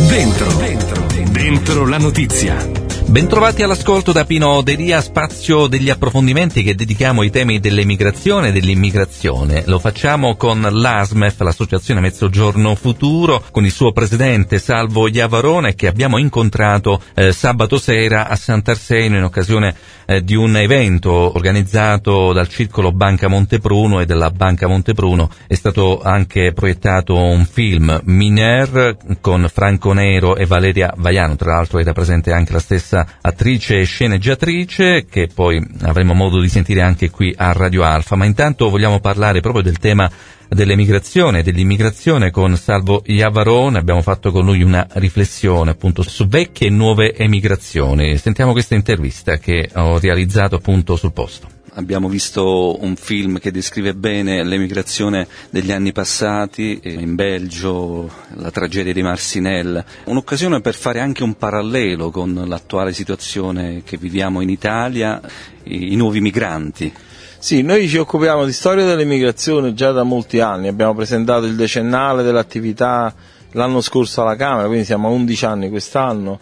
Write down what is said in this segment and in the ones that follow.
Dentro la notizia. Bentrovati all'ascolto da Pino Delia, spazio degli approfondimenti che dedichiamo ai temi dell'emigrazione e dell'immigrazione. Lo facciamo con l'ASMEF, l'Associazione Mezzogiorno Futuro, con il suo presidente Salvo Iavarone, che abbiamo incontrato sabato sera a Sant'Arsenio in occasione di un evento organizzato dal Circolo Banca Montepruno, e della Banca Montepruno è stato anche proiettato un film, Miner, con Franco Nero e Valeria Vaiano. Tra l'altro era presente anche la stessa attrice e sceneggiatrice, che poi avremo modo di sentire anche qui a Radio Alfa. Ma intanto vogliamo parlare proprio del tema dell'emigrazione e dell'immigrazione con Salvo Iavarone. Abbiamo fatto con lui una riflessione appunto su vecchie e nuove emigrazioni. Sentiamo questa intervista che ho realizzato appunto sul posto. Abbiamo visto un film che descrive bene l'emigrazione degli anni passati, in Belgio, la tragedia di Marcinelle, un'occasione per fare anche un parallelo con l'attuale situazione che viviamo in Italia, i nuovi migranti. Sì, noi ci occupiamo di storia dell'emigrazione già da molti anni, abbiamo presentato il decennale dell'attività l'anno scorso alla Camera, quindi siamo a 11 anni quest'anno.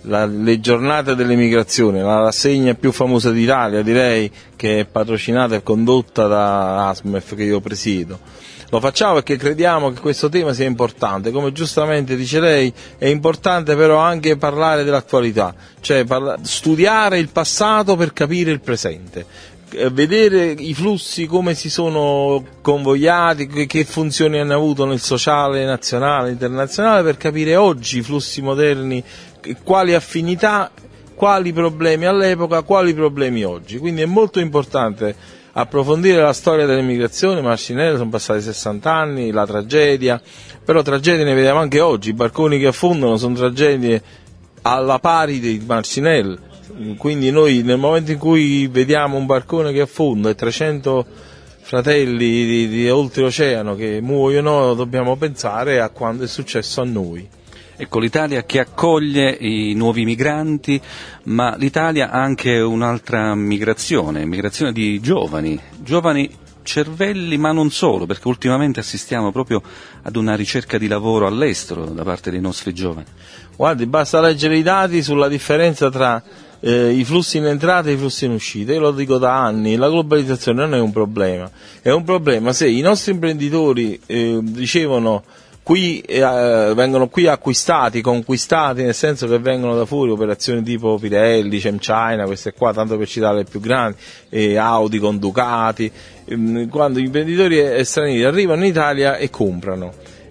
Le giornate dell'emigrazione, la rassegna più famosa d'Italia, direi, che è patrocinata e condotta da ASMEF, che io presiedo. Lo facciamo perché crediamo che questo tema sia importante, come giustamente dice lei, è importante però anche parlare dell'attualità, cioè studiare il passato per capire il presente, vedere i flussi come si sono convogliati, che funzioni hanno avuto nel sociale nazionale, internazionale, per capire oggi i flussi moderni, quali affinità, quali problemi all'epoca, quali problemi oggi. Quindi è molto importante approfondire la storia dell'immigrazione. Marcinelle, sono passati 60 anni, la tragedia, però tragedie ne vediamo anche oggi, i barconi che affondano sono tragedie alla pari di Marcinelle, quindi noi nel momento in cui vediamo un barcone che affonda e 300 fratelli di oltreoceano che muoiono, dobbiamo pensare a quando è successo a noi. Ecco, l'Italia che accoglie i nuovi migranti, ma l'Italia ha anche un'altra migrazione di giovani cervelli, ma non solo, perché ultimamente assistiamo proprio ad una ricerca di lavoro all'estero da parte dei nostri giovani. Guardi, basta leggere i dati sulla differenza tra i flussi in entrata e i flussi in uscita. Io lo dico da anni, la globalizzazione non è un problema se i nostri imprenditori ricevono vengono qui acquistati, conquistati, nel senso che vengono da fuori, operazioni tipo Pirelli, ChemChina, queste qua, tanto per citare le più grandi, Audi con Ducati, quando gli imprenditori stranieri arrivano in Italia e comprano.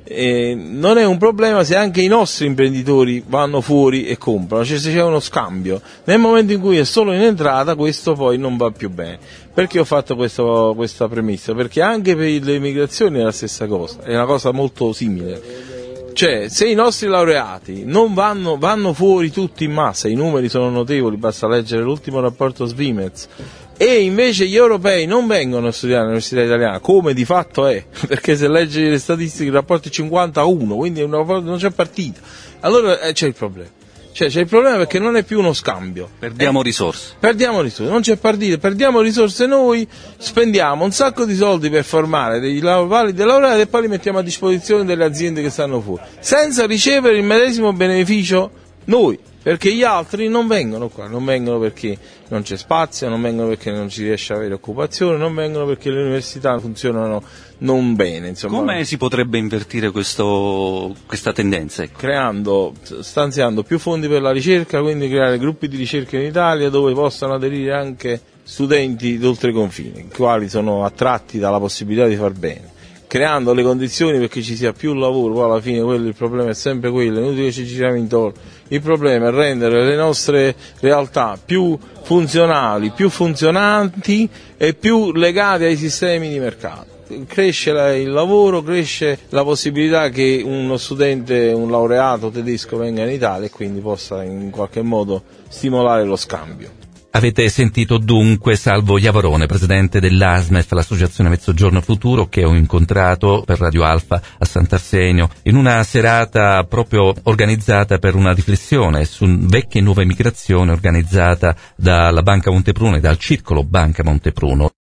Non è un problema se anche i nostri imprenditori vanno fuori e comprano, cioè se c'è uno scambio. Nel momento in cui è solo in entrata, questo poi non va più bene. Perché ho fatto questa premessa? Perché anche per le migrazioni è la stessa cosa, è una cosa molto simile. Cioè, se i nostri laureati non vanno fuori tutti in massa, i numeri sono notevoli, basta leggere l'ultimo rapporto Svimez, e invece gli europei non vengono a studiare all'università italiana, come di fatto è, perché se leggi le statistiche il rapporto è 50-1, quindi non c'è partita, allora c'è il problema. C'è il problema perché non è più uno scambio. Perdiamo risorse, non c'è partita, perdiamo risorse noi, spendiamo un sacco di soldi per formare dei laureati e poi li mettiamo a disposizione delle aziende che stanno fuori, senza ricevere il medesimo beneficio noi. Perché gli altri non vengono qua, non vengono perché non c'è spazio, non vengono perché non si riesce a avere occupazione, non vengono perché le università funzionano non bene, insomma. Come si potrebbe invertire questa tendenza? Ecco. Stanziando più fondi per la ricerca, quindi creare gruppi di ricerca in Italia dove possano aderire anche studenti d'oltre confine, i quali sono attratti dalla possibilità di far bene, creando le condizioni perché ci sia più lavoro. Poi alla fine il problema è sempre quello, è inutile che ci giriamo intorno. Il problema è rendere le nostre realtà più funzionali, più funzionanti e più legate ai sistemi di mercato. Cresce il lavoro, cresce la possibilità che uno studente, un laureato tedesco venga in Italia e quindi possa in qualche modo stimolare lo scambio. Avete sentito dunque Salvo Iavarone, presidente dell'ASMEF, l'Associazione Mezzogiorno Futuro, che ho incontrato per Radio Alfa a Sant'Arsenio in una serata proprio organizzata per una riflessione su vecchie e nuove migrazioni organizzata dalla Banca Montepruno e dal Circolo Banca Montepruno.